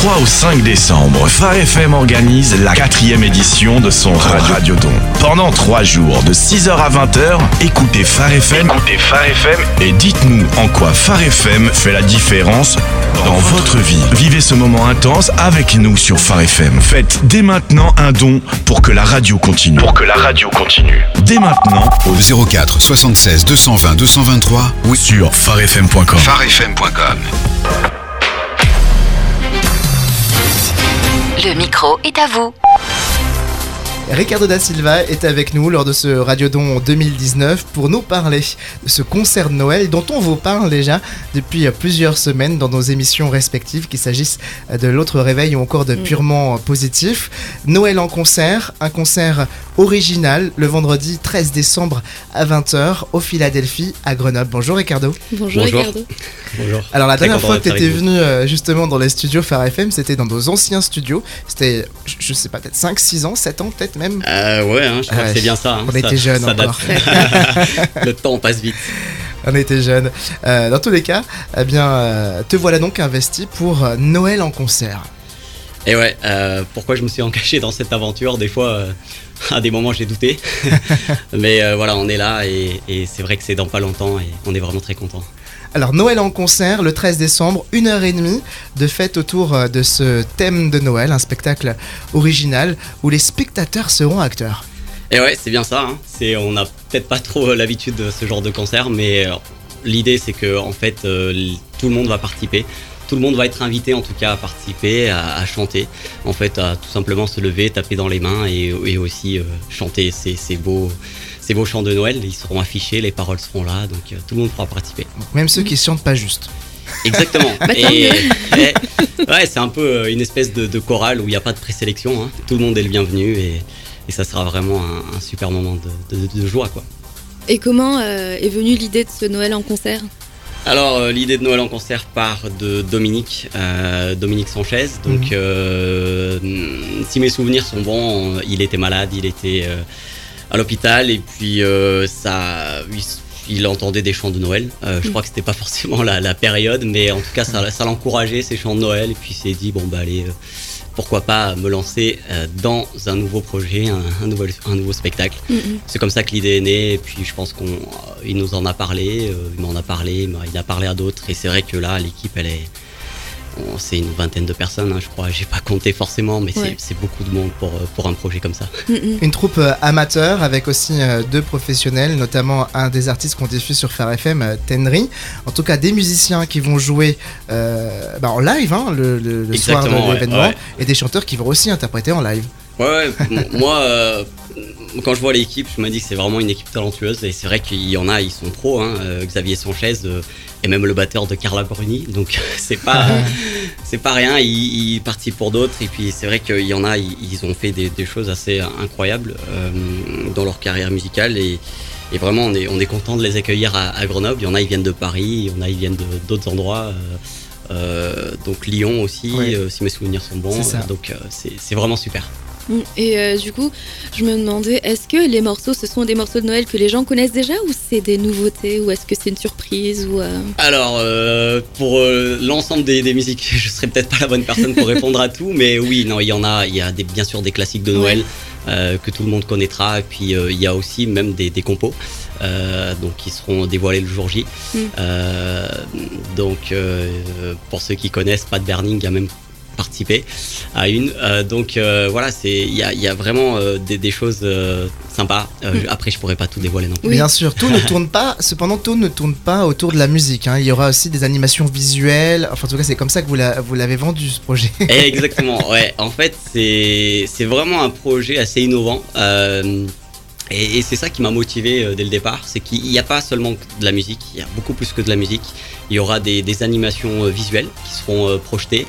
3 au 5 décembre, Phare FM organise la 4e édition de son Radiodon. Pendant 3 jours, de 6h à 20h, écoutez Phare FM et dites-nous en quoi Phare FM fait la différence dans votre vie. Vivez ce moment intense avec nous sur Phare FM. Faites dès maintenant un don pour que la radio continue. Dès maintenant Au 04 76 220 223 ou sur pharefm.com. pharefm.com. Le micro est à vous. Ricardo da Silva est avec nous lors de ce Radiodon 2019 pour nous parler de ce concert de Noël dont on vous parle déjà depuis plusieurs semaines dans nos émissions respectives, qu'il s'agisse de l'autre réveil ou encore de purement positif. Noël en concert, un concert original le vendredi 13 décembre à 20h au Philadelphie à Grenoble. Bonjour Ricardo. Bonjour. Ricardo. Bonjour. Alors la dernière fois que tu étais vous. venu justement dans les studios Phare FM, c'était dans nos anciens studios. C'était, je sais pas, peut-être 5, 6 ans, 7 ans peut-être même. Ouais, je crois que c'est bien ça. On était jeunes encore. Le temps passe vite. On était jeunes. Dans tous les cas, eh bien, te voilà donc investi pour Noël en concert. Et ouais, pourquoi je me suis engagé dans cette aventure? Des fois, à des moments, j'ai douté. Mais voilà, on est là et c'est vrai que c'est dans pas longtemps et on est vraiment très contents. Alors Noël en concert, le 13 décembre, 1h30 de fête autour de ce thème de Noël, un spectacle original où les spectateurs seront acteurs. Et ouais, c'est bien ça. On n'a peut-être pas trop l'habitude de ce genre de concert, mais l'idée c'est que en fait, tout le monde va participer. Tout le monde va être invité en tout cas à participer, à chanter, en fait à tout simplement se lever, taper dans les mains et aussi chanter ces beaux chants de Noël. Ils seront affichés, les paroles seront là, donc tout le monde pourra participer. Même ceux qui chantent pas juste. Exactement. Ouais, c'est un peu une espèce de chorale où il n'y a pas de présélection, hein. Tout le monde est le bienvenu et ça sera vraiment un super moment de joie, quoi. Et comment est venue l'idée de ce Noël en concert ? Alors l'idée de Noël en concert part de Dominique Sanchez. Donc si mes souvenirs sont bons, il était malade, il était à l'hôpital et puis il entendait des chants de Noël. Je crois que c'était pas forcément la période, mais en tout cas ça l'encourageait, ces chants de Noël. Et puis il s'est dit allez, pourquoi pas me lancer dans un nouveau projet, un nouveau spectacle. C'est comme ça que l'idée est née. Et puis je pense qu'il nous en a parlé, il m'en a parlé, il a parlé à d'autres. Et c'est vrai que là, l'équipe, c'est une vingtaine de personnes, je crois. J'ai pas compté forcément, mais c'est beaucoup de monde pour un projet comme ça. Une troupe amateur avec aussi 2 professionnels, notamment un des artistes qu'on diffuse sur Phare FM, Tenry. En tout cas, des musiciens qui vont jouer en live le soir de l'événement, et des chanteurs qui vont aussi interpréter en live. Ouais. Moi, quand je vois l'équipe, je me dis que c'est vraiment une équipe talentueuse. Et c'est vrai qu'il y en a, ils sont pros. Xavier Sanchez et même le batteur de Carla Bruni. Donc c'est pas rien. Ils participent pour d'autres. Et puis c'est vrai qu'il y en a, ils ont fait des choses assez incroyables dans leur carrière musicale. Et vraiment, on est content de les accueillir à Grenoble. Il y en a, ils viennent de Paris. Il y en a, ils viennent d'autres endroits. Donc Lyon aussi, si mes souvenirs sont bons. Donc c'est vraiment super. Et du coup, je me demandais, est-ce que les morceaux, ce sont des morceaux de Noël que les gens connaissent déjà ou c'est des nouveautés ou est-ce que c'est une surprise ou Alors, pour l'ensemble des musiques, je serais peut-être pas la bonne personne pour répondre à tout, mais oui, non, il y a bien sûr des classiques de Noël que tout le monde connaîtra, et puis il y a aussi même des compos. Donc qui seront dévoilés le jour J. Donc pour ceux qui connaissent, Pat Berning a même participé à une. Donc voilà, il y a vraiment des choses sympas. Après, je pourrais pas tout dévoiler non plus. Bien sûr, tout ne tourne pas autour de la musique. Il y aura aussi des animations visuelles. Enfin, en tout cas, c'est comme ça que vous l'avez vendu, ce projet. Exactement. Ouais. En fait, c'est vraiment un projet assez innovant. Et c'est ça qui m'a motivé dès le départ, c'est qu'il n'y a pas seulement de la musique, il y a beaucoup plus que de la musique. Il y aura des animations visuelles qui seront projetées.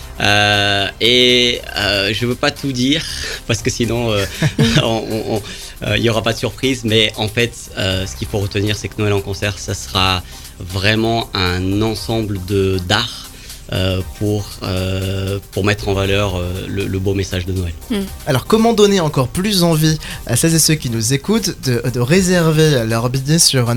Je veux pas tout dire parce que sinon il y aura pas de surprise, mais en fait ce qu'il faut retenir, c'est que Noël en concert, ça sera vraiment un ensemble d'art pour mettre en valeur le beau message de Noël. Alors comment donner encore plus envie à celles et ceux qui nous écoutent de réserver leur billet sur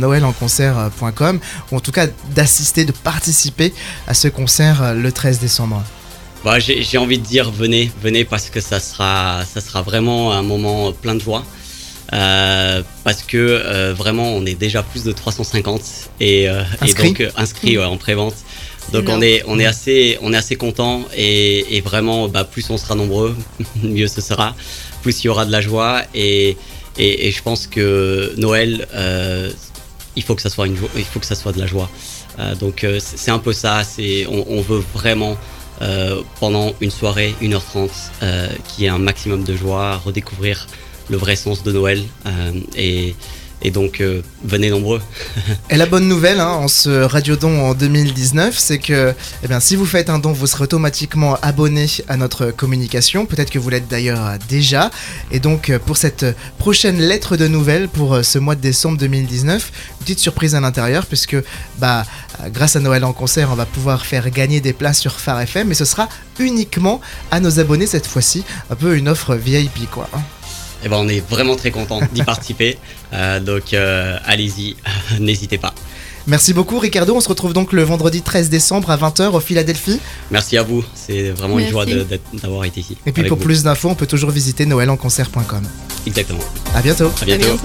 noelenconcert.com ou en tout cas d'assister, de participer à ce concert le 13 décembre? Bah, j'ai envie de dire venez parce que ça sera vraiment un moment plein de joie. Parce que vraiment on est déjà plus de 350 et donc inscrits en prévente. Donc on est assez content et vraiment plus on sera nombreux, mieux ce sera, plus il y aura de la joie et je pense que Noël il faut que ça soit de la joie. Donc c'est un peu ça, on veut vraiment pendant une soirée 1h30 qu'il y ait un maximum de joie, redécouvrir le vrai sens de Noël et donc venez nombreux. Et la bonne nouvelle en ce Radiodon en 2019, c'est que si vous faites un don, vous serez automatiquement abonné à notre communication. Peut-être que vous l'êtes d'ailleurs déjà. Et donc pour cette prochaine lettre de nouvelles pour ce mois de décembre 2019, une petite surprise à l'intérieur puisque grâce à Noël en concert, on va pouvoir faire gagner des places sur Phare FM, mais ce sera uniquement à nos abonnés cette fois-ci. Un peu une offre VIP quoi. Et on est vraiment très content d'y participer, donc allez-y, n'hésitez pas. Merci beaucoup Ricardo, on se retrouve donc le vendredi 13 décembre à 20h au Philadelphie. Merci à vous, c'est vraiment une joie d'avoir été ici. Et puis pour plus d'infos, on peut toujours visiter noelenconcert.com. Exactement. À bientôt. À bientôt.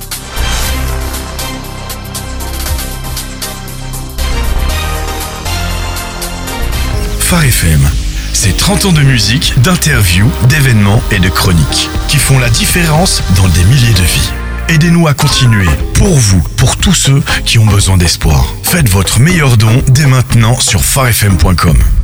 Phare FM, c'est 30 ans de musique, d'interviews, d'événements et de chroniques qui font la différence dans des milliers de vies. Aidez-nous à continuer, pour vous, pour tous ceux qui ont besoin d'espoir. Faites votre meilleur don dès maintenant sur pharefm.com.